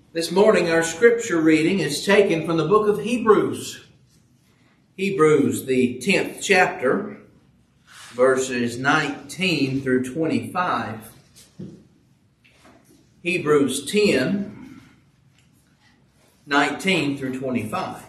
This morning our scripture reading is taken from the book of Hebrews. Hebrews, the 10th chapter, verses 19 through 25. Hebrews 10, 19 through 25.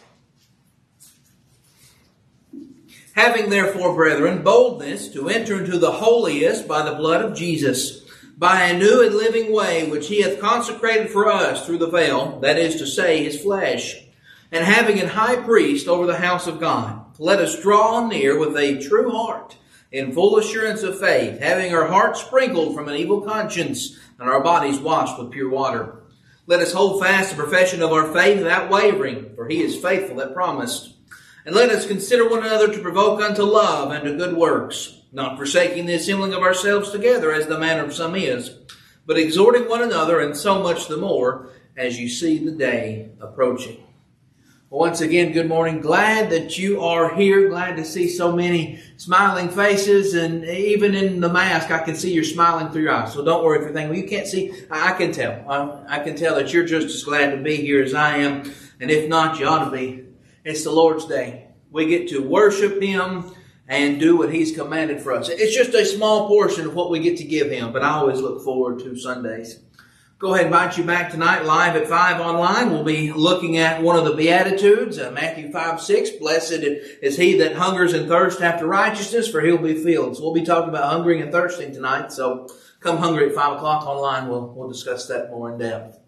Having therefore, brethren, boldness to enter into the holiest by the blood of Jesus, by a new and living way which he hath consecrated for us through the veil, that is to say, his flesh, and having an high priest over the house of God, let us draw near with a true heart, in full assurance of faith, having our hearts sprinkled from an evil conscience, and our bodies washed with pure water. Let us hold fast the profession of our faith without wavering, for he is faithful that promised. And let us consider one another to provoke unto love and to good works, not forsaking the assembling of ourselves together, as the manner of some is, but exhorting one another, and so much the more as you see the day approaching. Well, once again, good morning. Glad that you are here. Glad to see so many smiling faces, and even in the mask, I can see you're smiling through your eyes. So don't worry if you're thinking, well, you can't see. I can tell. I can tell that you're just as glad to be here as I am, and if not, you ought to be. It's the Lord's Day. We get to worship Him and do what He's commanded for us. It's just a small portion of what we get to give Him, but I always look forward to Sundays. Go ahead and invite you back tonight, live at 5 online. We'll be looking at one of the Beatitudes, Matthew 5:6. Blessed is he that hungers and thirsts after righteousness, for he'll be filled. So we'll be talking about hungering and thirsting tonight. So come hungry at 5 o'clock online. We'll discuss that more in depth.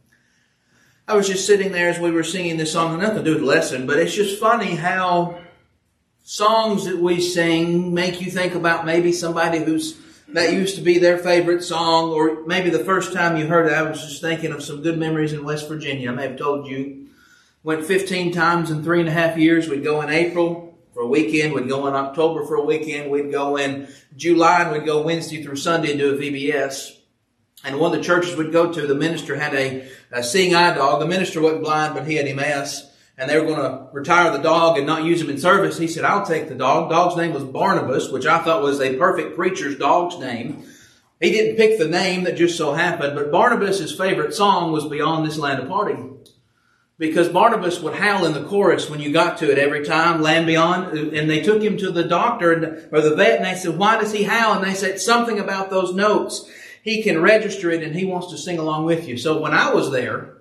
I was just sitting there as we were singing this song. Nothing to do with the lesson, but it's just funny how songs that we sing make you think about maybe somebody that used to be their favorite song, or maybe the first time you heard it. I was just thinking of some good memories in West Virginia. I may have told you. Went 15 times in 3.5 years. We'd go in April for a weekend. We'd go in October for a weekend. We'd go in July, and we'd go Wednesday through Sunday and do a VBS. And one of the churches we'd go to, the minister had a seeing eye dog. The minister wasn't blind, but he had MS. And they were going to retire the dog and not use him in service. He said, I'll take the dog. Dog's name was Barnabas, which I thought was a perfect preacher's dog's name. He didn't pick the name, that just so happened. But Barnabas' favorite song was Beyond This Land of Parting. Because Barnabas would howl in the chorus when you got to it every time, Land Beyond. And they took him to the doctor or the vet, and they said, why does he howl? And they said, something about those notes. He can register it, and he wants to sing along with you. So when I was there,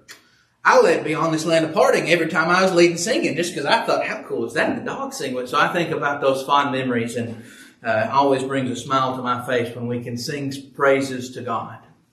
I led Beyond This Land of Parting every time I was leading singing, just because I thought, how cool is that? And the dog sing with. So I think about those fond memories, and always brings a smile to my face when we can sing praises to God.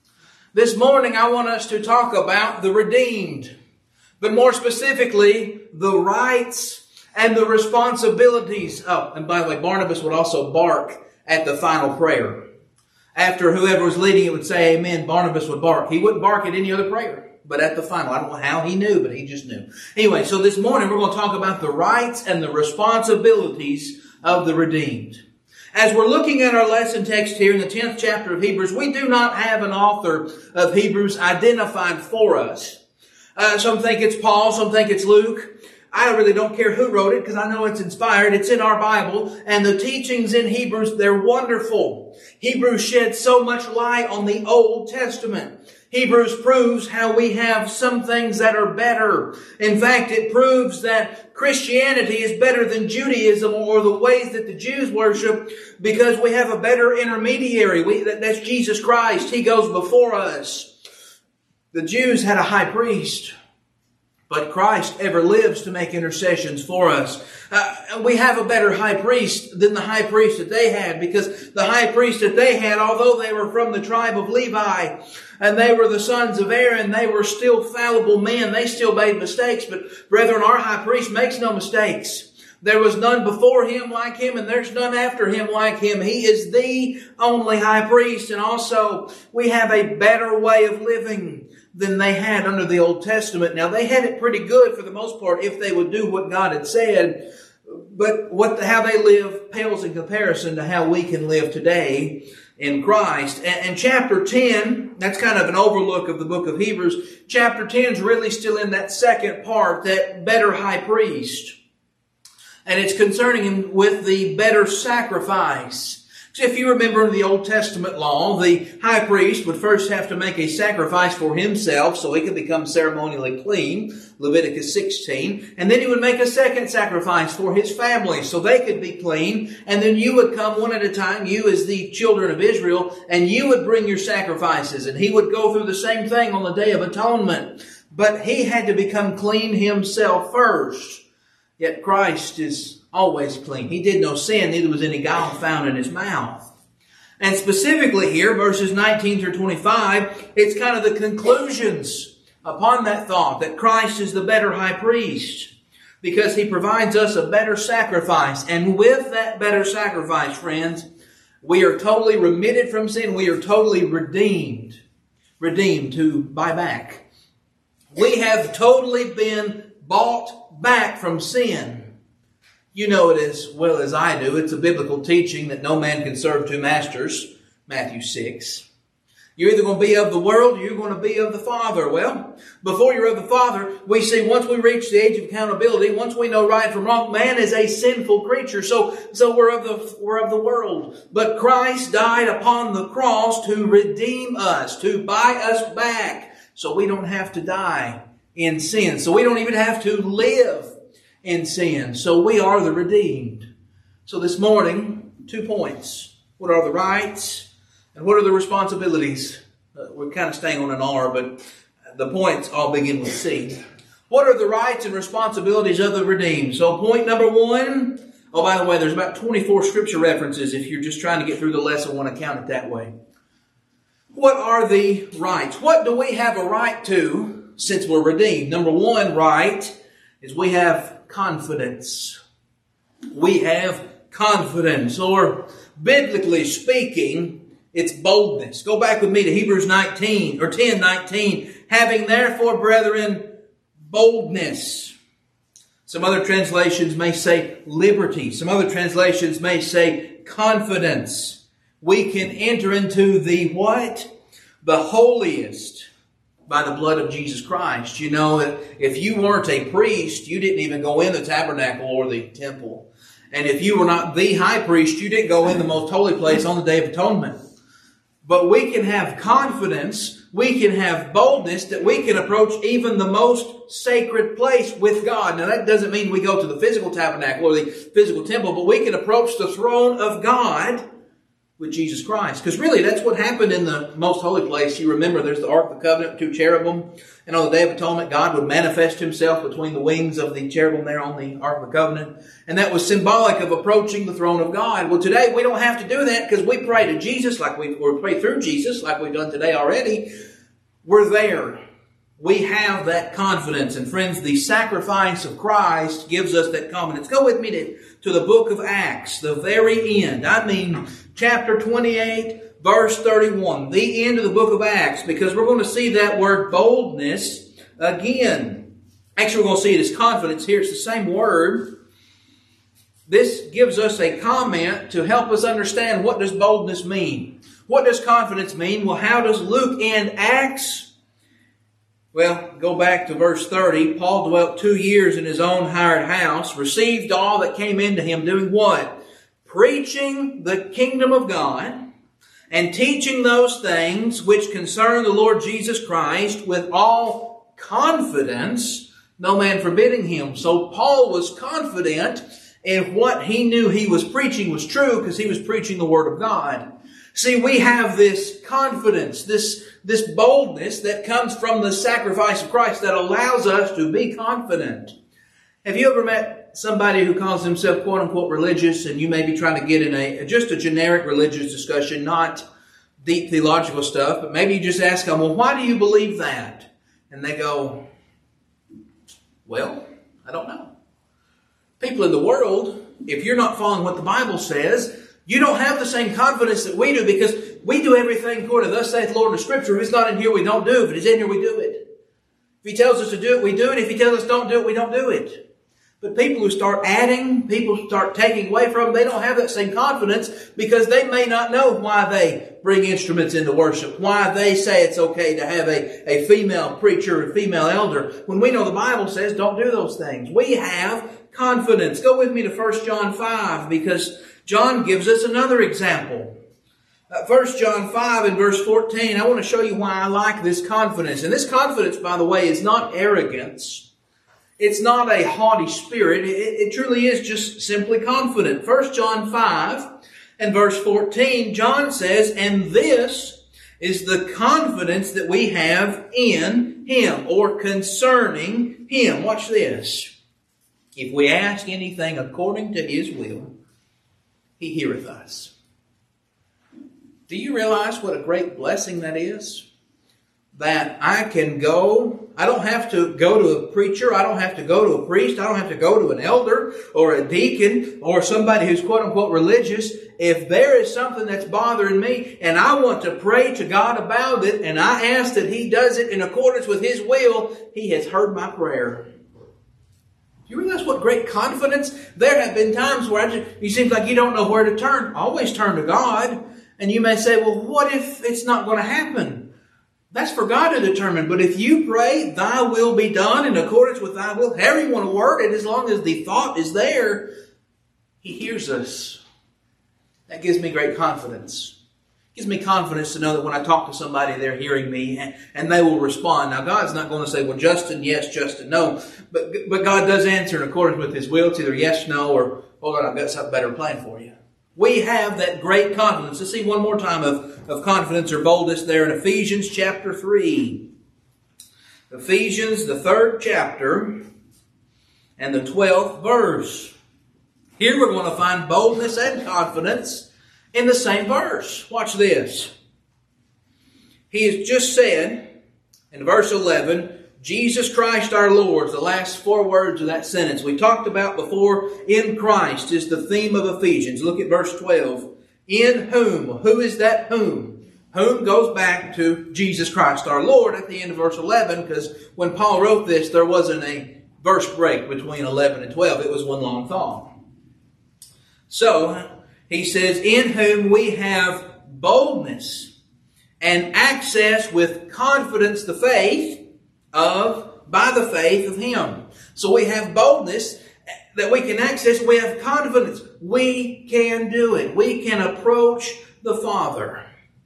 This morning I want us to talk about the redeemed, but more specifically, the rights and the responsibilities. Oh, and by the way, Barnabas would also bark at the final prayer. After whoever was leading it would say amen, Barnabas would bark. He wouldn't bark at any other prayer, but at the final. I don't know how he knew, but he just knew. Anyway, so this morning we're going to talk about the rights and the responsibilities of the redeemed. As we're looking at our lesson text here in the 10th chapter of Hebrews, we do not have an author of Hebrews identified for us. Some think it's Paul, some think it's Luke. I really don't care who wrote it because I know it's inspired. It's in our Bible. And the teachings in Hebrews, they're wonderful. Hebrews sheds so much light on the Old Testament. Hebrews proves how we have some things that are better. In fact, it proves that Christianity is better than Judaism or the ways that the Jews worship, because we have a better intermediary. That's Jesus Christ. He goes before us. The Jews had a high priest, but Christ ever lives to make intercessions for us. We have a better high priest than the high priest that they had, because the high priest that they had, although they were from the tribe of Levi and they were the sons of Aaron, they were still fallible men. They still made mistakes. But brethren, our high priest makes no mistakes. There was none before him like him, and there's none after him like him. He is the only high priest. And also, we have a better way of living than they had under the Old Testament. Now, they had it pretty good for the most part if they would do what God had said. But how they live pales in comparison to how we can live today in Christ. And chapter 10, that's kind of an overlook of the book of Hebrews. Chapter 10 is really still in that second part, that better high priest. And it's concerning him with the better sacrifice. So if you remember in the Old Testament law, the high priest would first have to make a sacrifice for himself so he could become ceremonially clean, Leviticus 16, and then he would make a second sacrifice for his family so they could be clean, and then you would come one at a time, you as the children of Israel, and you would bring your sacrifices, and he would go through the same thing on the Day of Atonement. But he had to become clean himself first. Yet Christ is always clean. He did no sin, neither was any guile found in his mouth. And specifically here, verses 19 through 25, it's kind of the conclusions upon that thought that Christ is the better high priest because he provides us a better sacrifice. And with that better sacrifice, friends, we are totally remitted from sin. We are totally redeemed. Redeemed, to buy back. We have totally been bought back from sin. You know it as well as I do. It's a biblical teaching that no man can serve two masters. Matthew 6. You're either going to be of the world or you're going to be of the Father. Well, before you're of the Father, we see once we reach the age of accountability, once we know right from wrong, man is a sinful creature. So we're of the world. But Christ died upon the cross to redeem us, to buy us back, so we don't have to die in sin. So we don't even have to live in sin. So we are the redeemed. So this morning, 2 points. What are the rights and what are the responsibilities? We're kind of staying on an R, but the points all begin with C. What are the rights and responsibilities of the redeemed? So point number 1. Oh, by the way, there's about 24 scripture references if you're just trying to get through the lesson, want to count it that way. What are the rights? What do we have a right to since we're redeemed? Number 1 right is we have confidence. We have confidence, or biblically speaking, it's boldness. Go back with me to Hebrews 19 or 10:19. Having therefore, brethren, boldness. Some other translations may say liberty. Some other translations may say confidence. We can enter into the what? The holiest by the blood of Jesus Christ. You know, if you weren't a priest, you didn't even go in the tabernacle or the temple. And if you were not the high priest, you didn't go in the most holy place on the Day of Atonement. But we can have confidence, we can have boldness that we can approach even the most sacred place with God. Now that doesn't mean we go to the physical tabernacle or the physical temple, but we can approach the throne of God with Jesus Christ. Because really that's what happened in the most holy place. You remember there's the Ark of the Covenant, 2 cherubim. And on the Day of Atonement, God would manifest himself between the wings of the cherubim there on the Ark of the Covenant. And that was symbolic of approaching the throne of God. Well, today we don't have to do that because we pray to Jesus or pray through Jesus like we've done today already. We're there. We have that confidence. And friends, the sacrifice of Christ gives us that confidence. Go with me to the book of Acts, the very end. I mean, chapter 28, verse 31. The end of the book of Acts, because we're going to see that word boldness again. Actually, we're going to see it as confidence here. It's the same word. This gives us a comment to help us understand what does boldness mean. What does confidence mean? Well, how does Luke end Acts? Well, go back to verse 30. Paul dwelt 2 years in his own hired house, received all that came into him, doing what? Preaching the kingdom of God, and teaching those things which concern the Lord Jesus Christ with all confidence, no man forbidding him. So Paul was confident in what he knew he was preaching was true because he was preaching the Word of God. See, we have this confidence, this boldness that comes from the sacrifice of Christ that allows us to be confident. Have you ever met somebody who calls himself quote unquote religious, and you may be trying to get in just a generic religious discussion, not deep theological stuff, but maybe you just ask them, well, why do you believe that? And they go, well, I don't know. People in the world, if you're not following what the Bible says, you don't have the same confidence that we do because we do everything according to thus saith the Lord in the Scripture. If it's not in here, we don't do it. If it's in here, we do it. If He tells us to do it, we do it. If He tells us don't do it, we don't do it. But people who start adding, people who start taking away from them, they don't have that same confidence because they may not know why they bring instruments into worship, why they say it's okay to have a female preacher, a female elder, when we know the Bible says don't do those things. We have confidence. Go with me to 1 John 5 because John gives us another example. 1 John 5 and verse 14, I want to show you why I like this confidence. And this confidence, by the way, is not arrogance. It's not a haughty spirit. It truly is just simply confident. 1 John 5 and verse 14, John says, "And this is the confidence that we have in Him," or concerning Him. Watch this. "If we ask anything according to His will, He heareth us." Do you realize what a great blessing that is? That I can go, I don't have to go to a preacher, I don't have to go to a priest, I don't have to go to an elder or a deacon or somebody who's quote unquote religious. If there is something that's bothering me and I want to pray to God about it and I ask that He does it in accordance with His will, He has heard my prayer. Do you realize what great confidence? There have been times where you seem like you don't know where to turn. Always turn to God. And you may say, well, what if it's not going to happen? That's for God to determine. But if you pray, Thy will be done in accordance with Thy will, however you want to word it, as long as the thought is there, He hears us. That gives me great confidence. It gives me confidence to know that when I talk to somebody, they're hearing me and they will respond. Now, God's not going to say, well, Justin, yes, Justin, no. But God does answer in accordance with His will. It's either yes, no, or hold on, I've got something better planned for you. We have that great confidence. Let's see one more time of confidence or boldness there in Ephesians chapter 3. Ephesians, the 3rd chapter, and the 12th verse. Here we're going to find boldness and confidence in the same verse. Watch this. He has just said in verse 11, Jesus Christ our Lord, the last 4 words of that sentence. We talked about before, in Christ is the theme of Ephesians. Look at verse 12. In whom. Who is that whom? Whom goes back to Jesus Christ our Lord at the end of verse 11, because when Paul wrote this, there wasn't a verse break between 11 and 12. It was one long thought. So, he says, in whom we have boldness and access with confidence the faith by the faith of Him. So we have boldness that we can access. We have confidence. We can do it. We can approach the Father.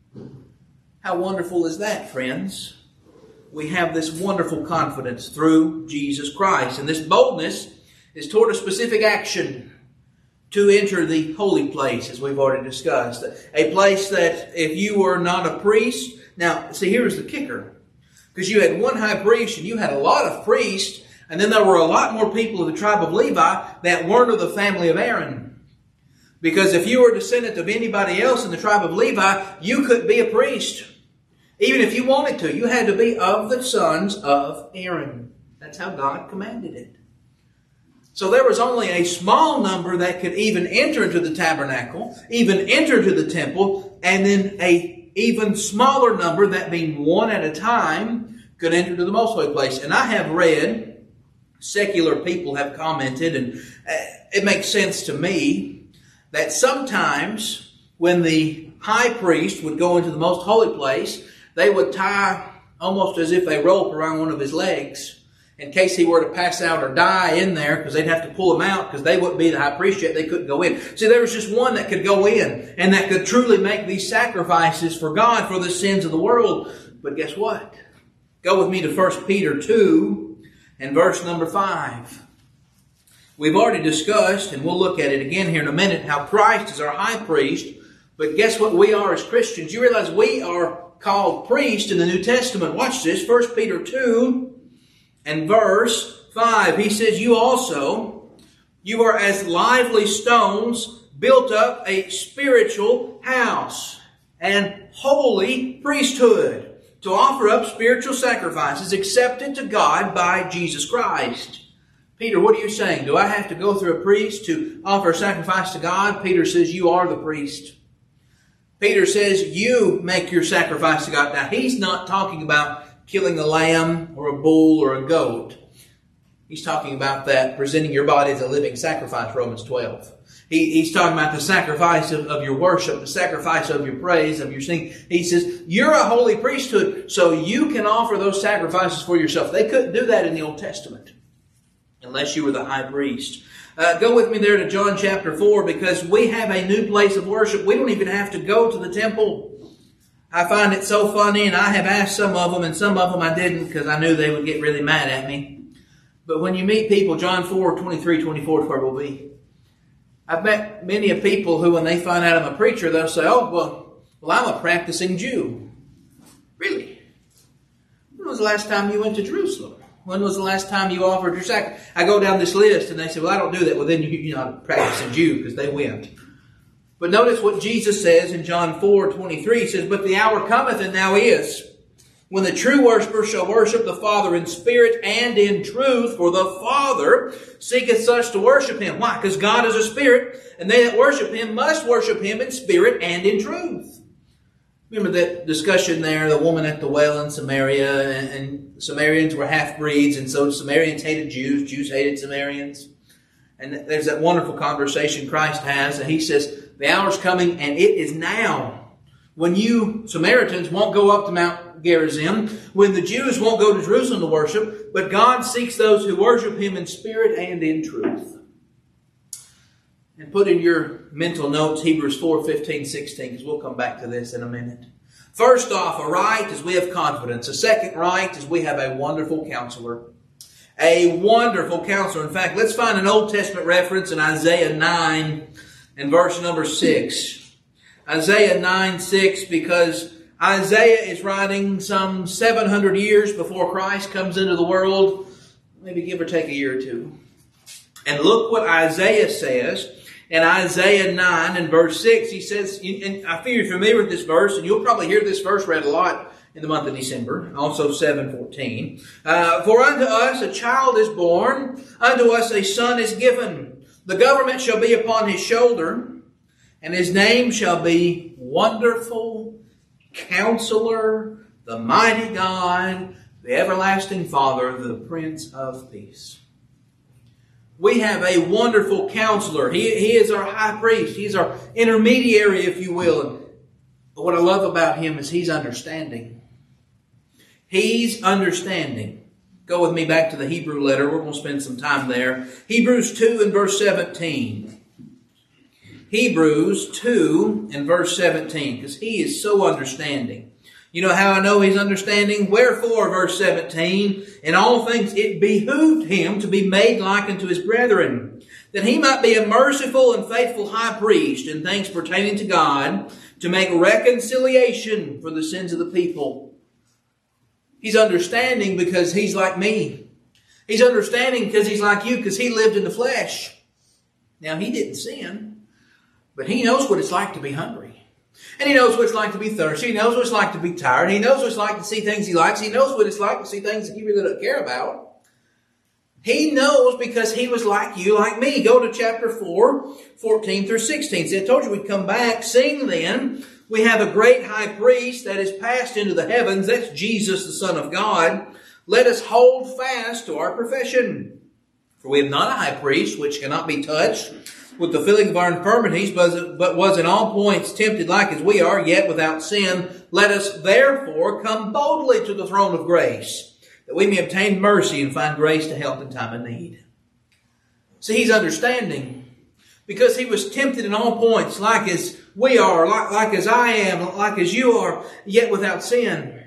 How wonderful is that, friends? We have this wonderful confidence through Jesus Christ. And this boldness is toward a specific action to enter the holy place, as we've already discussed. A place that if you were not a priest... Now, see, here's the kicker. Because you had one high priest and you had a lot of priests, and then there were a lot more people of the tribe of Levi that weren't of the family of Aaron. Because if you were a descendant of anybody else in the tribe of Levi, you couldn't be a priest. Even if you wanted to, you had to be of the sons of Aaron. That's how God commanded it. So there was only a small number that could even enter into the tabernacle, even enter into the temple, and then a even smaller number, that being one at a time, could enter to the most holy place. And I have read, secular people have commented, and it makes sense to me, that sometimes when the high priest would go into the most holy place, they would tie almost as if a rope around one of his legs in case he were to pass out or die in there, because they'd have to pull him out because they wouldn't be the high priest yet. They couldn't go in. See, there was just one that could go in and that could truly make these sacrifices for God for the sins of the world. But guess what? Go with me to 1 Peter 2 and verse number 5. We've already discussed, and we'll look at it again here in a minute, how Christ is our high priest. But guess what we are as Christians? You realize we are called priests in the New Testament. Watch this, 1 Peter 2 and verse 5. He says, you also, you are as lively stones, built up a spiritual house and holy priesthood, to offer up spiritual sacrifices accepted to God by Jesus Christ. Peter, what are you saying? Do I have to go through a priest to offer sacrifice to God? Peter says, you are the priest. Peter says, you make your sacrifice to God. Now, he's not talking about killing a lamb or a bull or a goat. He's talking about that presenting your body as a living sacrifice, Romans 12. He's talking about the sacrifice of your worship, the sacrifice of your praise, of your singing. He says, you're a holy priesthood, so you can offer those sacrifices for yourself. They couldn't do that in the Old Testament. unless you were the high priest. Go with me there to John chapter 4, because we have a new place of worship. We don't even have to go to the temple. I find it so funny, and I have asked some of them, and some of them I didn't because I knew they would get really mad at me. But when you meet people, John 4, 23, 24 is where we'll be. I've met many of people who, when they find out I'm a preacher, they'll say, well, I'm a practicing Jew. Really? When was the last time you went to Jerusalem? When was the last time you offered your sacrifice? I go down this list and they say, well, I don't do that. Well, then you're not a practicing Jew, because they went. But notice what Jesus says in John 4:23. He says, but the hour cometh, and now is, when the true worshiper shall worship the Father in spirit and in truth, for the Father seeketh such to worship Him. Why? Because God is a spirit, and they that worship Him must worship Him in spirit and in truth. Remember that discussion there, the woman at the well in Samaria, and Samaritans were half-breeds, and so Samaritans hated Jews, Jews hated Samaritans. And there's that wonderful conversation Christ has, and He says, the hour's coming, and it is now, when you Samaritans won't go up to Mount Gerizim, when the Jews won't go to Jerusalem to worship, but God seeks those who worship Him in spirit and in truth. And put in your mental notes Hebrews 4:15, 16, because we'll come back to this in a minute. First off, a right is we have confidence. A second right is we have a wonderful counselor. A wonderful counselor. In fact, let's find an Old Testament reference in Isaiah 9 and verse number 6. Isaiah 9:6, because Isaiah is writing some 700 years before Christ comes into the world, maybe give or take a year or two. And look what Isaiah says. In Isaiah 9 and verse 6, he says, and I feel you're familiar with this verse, and you'll probably hear this verse read a lot in the month of December, also 7:14. For unto us a child is born, unto us a son is given. The government shall be upon his shoulder, and his name shall be Wonderful, Counselor, the Mighty God, the Everlasting Father, the Prince of Peace. We have a wonderful counselor. He is our high priest. He's our intermediary, if you will. But what I love about him is he's understanding. He's understanding. Go with me back to the Hebrew letter. We're going to spend some time there. Hebrews 2 and verse 17. Hebrews 2 and verse 17. Because he is so understanding. You know how I know he's understanding? Wherefore, verse 17, in all things it behooved him to be made like unto his brethren, that he might be a merciful and faithful high priest in things pertaining to God, to make reconciliation for the sins of the people. He's understanding because he's like me. He's understanding because he's like you, because he lived in the flesh. Now, he didn't sin, but he knows what it's like to be hungry. And he knows what it's like to be thirsty. He knows what it's like to be tired. He knows what it's like to see things he likes. He knows what it's like to see things that he really doesn't care about. He knows because he was like you, like me. Go to chapter 4, 14 through 16. See, I told you we'd come back. Seeing then, we have a great high priest that is passed into the heavens. That's Jesus, the Son of God. Let us hold fast to our profession. For we have not a high priest which cannot be touched with the feeling of our infirmities, but was in all points tempted like as we are, yet without sin. Let us therefore come boldly to the throne of grace, that we may obtain mercy and find grace to help in time of need. See, he's understanding, because he was tempted in all points, like as we are, like as I am, like as you are, yet without sin.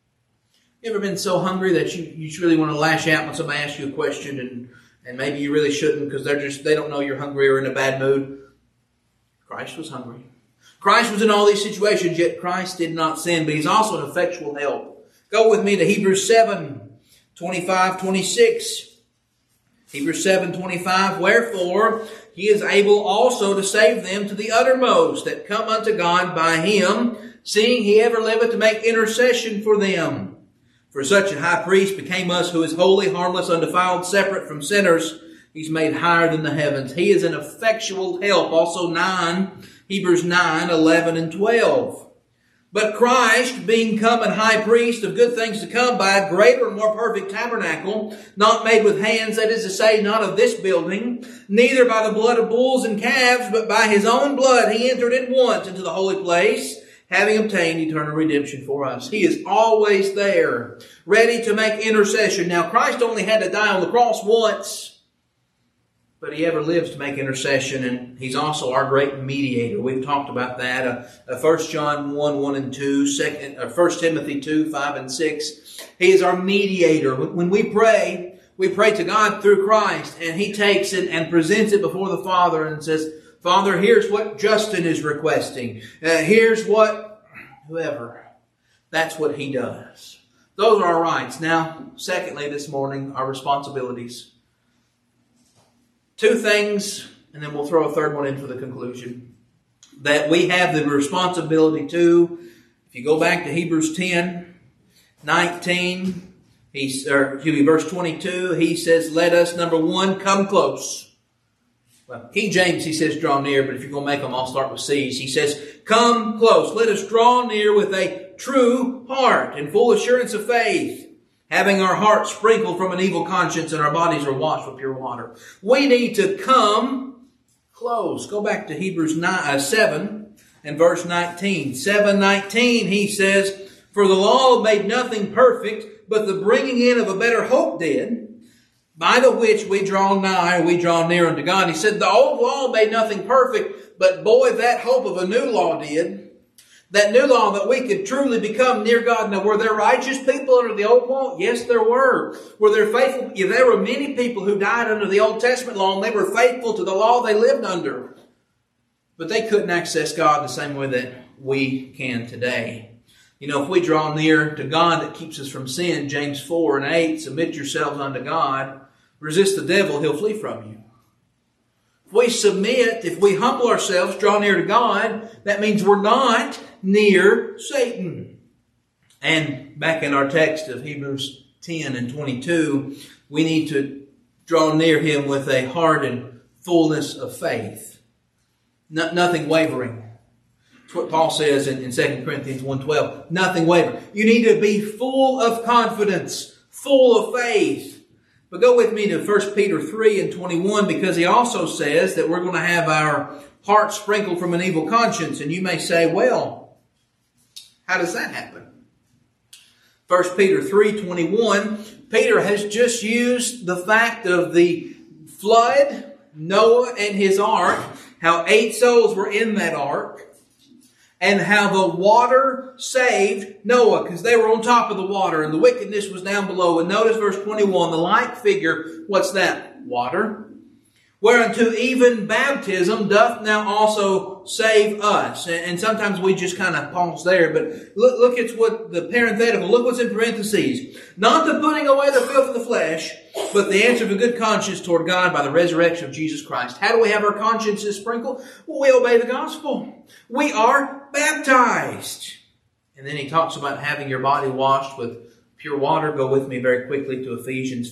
You ever been so hungry that you just really want to lash out when somebody asks you a question, and maybe you really shouldn't because they don't know you're hungry or in a bad mood? Christ was hungry. Christ was in all these situations, yet Christ did not sin, but he's also an effectual help. Go with me to Hebrews 7, 25, 26. Hebrews 7, 25. Wherefore he is able also to save them to the uttermost that come unto God by him, seeing he ever liveth to make intercession for them. For such a high priest became us, who is holy, harmless, undefiled, separate from sinners. He's made higher than the heavens. He is an effectual help. Also Hebrews 9, 11 and 12. But Christ, being come an high priest of good things to come, by a greater and more perfect tabernacle, not made with hands, that is to say, not of this building, neither by the blood of bulls and calves, but by his own blood he entered in once into the holy place, having obtained eternal redemption for us. He is always there, ready to make intercession. Now, Christ only had to die on the cross once. but He ever lives to make intercession, and He's also our great mediator. We've talked about that. 1 John 1, 1 and 2, 1 Timothy 2, 5 and 6. He is our mediator. When we pray to God through Christ, and He takes it and presents it before the Father and says, Father, here's what Justin is requesting. Here's what whoever. That's what He does. Those are our rights. Now, secondly, this morning, our responsibilities. Two things, and then we'll throw a third one in for the conclusion, that we have the responsibility to. If you go back to Hebrews 10, 19, verse 22, he says, let us, number one, come close. Well, King James, he says, draw near, but if you're going to make them, I'll start with C's. He says, come close. Let us draw near with a true heart and full assurance of faith, having our hearts sprinkled from an evil conscience and our bodies are washed with pure water. We need to come close. Go back to Hebrews 7 and verse 19. 7:19, he says, for the law made nothing perfect, but the bringing in of a better hope did, by the which we draw nigh, we draw near unto God. He said the old law made nothing perfect, but boy, that hope of a new law did. That new law that we could truly become near God. Now, were there righteous people under the old law? Yes, there were. Were there faithful? Yeah, there were many people who died under the Old Testament law, and they were faithful to the law they lived under. But they couldn't access God the same way that we can today. You know, if we draw near to God that keeps us from sin, James 4 and 8, submit yourselves unto God, resist the devil, he'll flee from you. If we submit, if we humble ourselves, draw near to God, that means we're not near Satan. And back in our text of Hebrews 10 and 22, we need to draw near Him with a heart and fullness of faith. Nothing wavering. That's what Paul says in 2 Corinthians 1:12. Nothing wavering. You need to be full of confidence, full of faith. But go with me to 1 Peter 3 and 21, because he also says that we're going to have our hearts sprinkled from an evil conscience. And you may say, well, how does that happen? 1 Peter 3:21, Peter has just used the fact of the flood, Noah and his ark, how 8 souls were in that ark, and how the water saved Noah, because they were on top of the water and the wickedness was down below. And notice verse 21, the like figure, what's that? Water. Whereunto even baptism doth now also save us. And sometimes we just kind of pause there, but look at what the parenthetical, look what's in parentheses. Not the putting away the filth of the flesh, but the answer of a good conscience toward God by the resurrection of Jesus Christ. How do we have our consciences sprinkled? Well, we obey the gospel. We are baptized. And then he talks about having your body washed with pure water. Go with me very quickly to Ephesians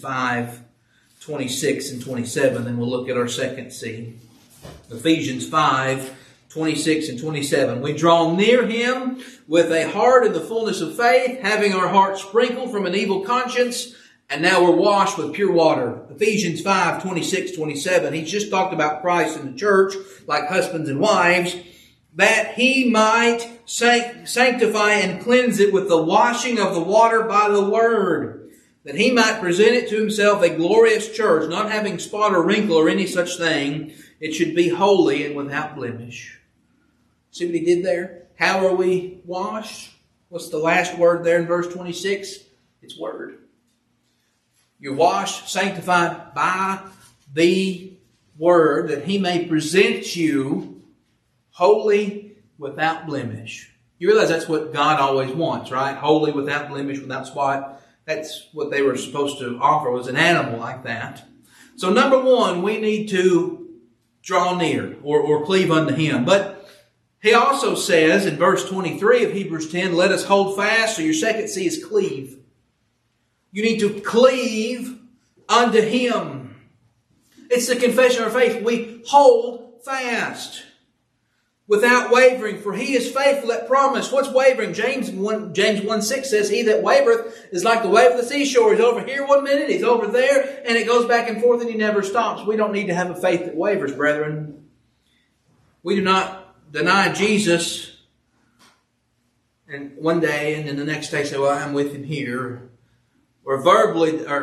5:26 and 27. Then we'll look at our second C. Ephesians 5:26 and 27. We draw near Him with a heart in the fullness of faith, having our hearts sprinkled from an evil conscience, and now we're washed with pure water. Ephesians 5:26, 27. He's just talked about Christ and the church, like husbands and wives, that He might sanctify and cleanse it with the washing of the water by the word, that He might present it to Himself a glorious church, not having spot or wrinkle or any such thing. It should be holy and without blemish. See what He did there? How are we washed? What's the last word there in verse 26? It's word. You're washed, sanctified by the word, that He may present you holy without blemish. You realize that's what God always wants, right? Holy, without blemish, without spot. That's what they were supposed to offer, was an animal like that. So number one, we need to draw near or cleave unto Him. But he also says in verse 23 of Hebrews 10, let us hold fast. So your second C is cleave. You need to cleave unto Him. It's the confession of our faith. We hold fast without wavering, for He is faithful that promise. What's wavering? James 1:6 says, he that wavereth is like the wave of the seashore. He's over here 1 minute, he's over there, and it goes back and forth and he never stops. We don't need to have a faith that wavers, brethren. We do not deny Jesus and one day and then the next day say, well, I'm with Him here. Or verbally or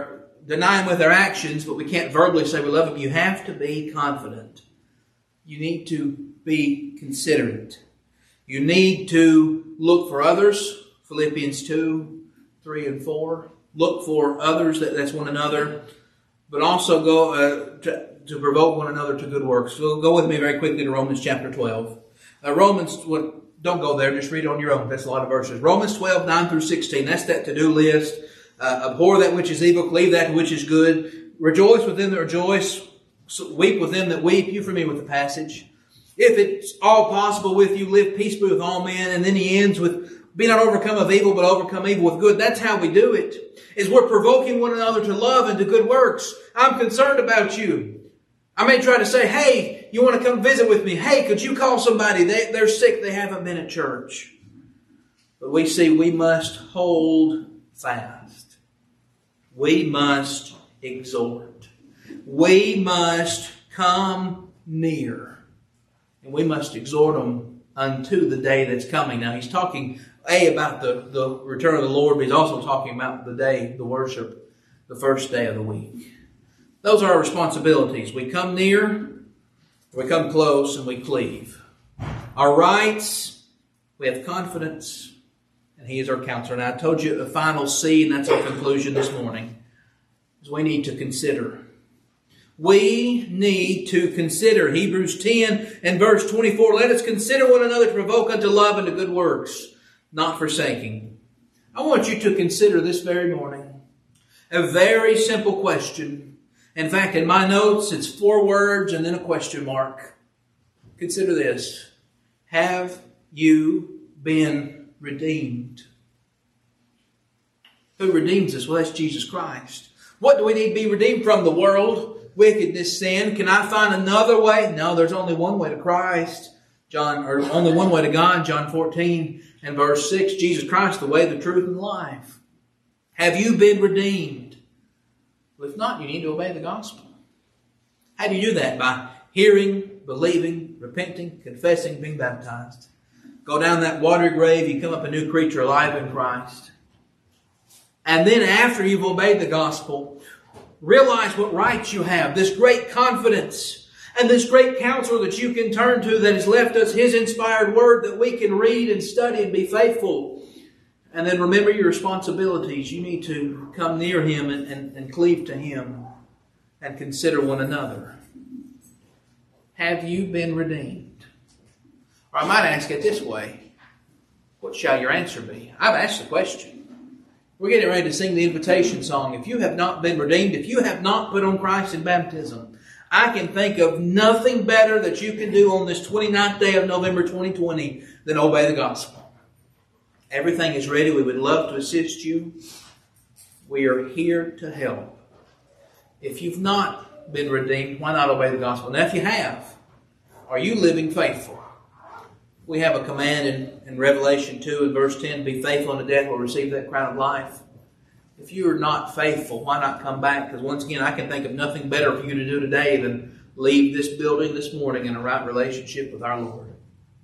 deny Him with our actions, but we can't verbally say we love Him. You have to be confident. You need to be considerate. You need to look for others. Philippians 2, 3, and 4. Look for others, that's one another. But also go to provoke one another to good works. So go with me very quickly to Romans chapter 12. Don't go there, just read it on your own. That's a lot of verses. Romans 12, 9 through 16. That's that to-do list. Abhor that which is evil, cleave that which is good. Rejoice with them that rejoice. Weep with them that weep. You familiar with the passage. If it's all possible with you, live peaceably with all men. And then he ends with, be not overcome of evil, but overcome evil with good. That's how we do it. Is we're provoking one another to love and to good works. I'm concerned about you. I may try to say, hey, you want to come visit with me? Hey, could you call somebody? They're sick. They haven't been at church. But we see we must hold fast. We must exhort. We must come near. And we must exhort them unto the day that's coming. Now, he's talking, about the return of the Lord, but he's also talking about the day, the worship, the first day of the week. Those are our responsibilities. We come near, we come close, and we cleave. Our rights, we have confidence, and He is our counselor. Now, I told you the final C, and that's our conclusion this morning, is we need to consider. We need to consider. Hebrews 10 and verse 24, let us consider one another to provoke unto love and to good works, not forsaking. I want you to consider this very morning a very simple question. In fact, in my notes, it's 4 words and then a question mark. Consider this. Have you been redeemed? Who redeems us? Well, that's Jesus Christ. What do we need to be redeemed from? The world, wickedness, sin. Can I find another way? No, there's only one way to Christ. Only one way to God. John 14 and verse 6. Jesus Christ, the way, the truth, and the life. Have you been redeemed? Well, if not, you need to obey the gospel. How do you do that? By hearing, believing, repenting, confessing, being baptized. Go down that watery grave, you come up a new creature alive in Christ. And then after you've obeyed the gospel, realize what rights you have. This great confidence and this great counselor that you can turn to that has left us His inspired word that we can read and study and be faithful. And then remember your responsibilities. You need to come near Him and cleave to Him and consider one another. Have you been redeemed? Or I might ask it this way. What shall your answer be? I've asked the question. We're getting ready to sing the invitation song. If you have not been redeemed, if you have not put on Christ in baptism, I can think of nothing better that you can do on this 29th day of November 2020 than obey the gospel. Everything is ready. We would love to assist you. We are here to help. If you've not been redeemed, why not obey the gospel? Now, if you have, are you living faithful? We have a command in Revelation 2 and verse 10, be faithful unto death, will receive that crown of life. If you are not faithful, why not come back? Because once again, I can think of nothing better for you to do today than leave this building this morning in a right relationship with our Lord.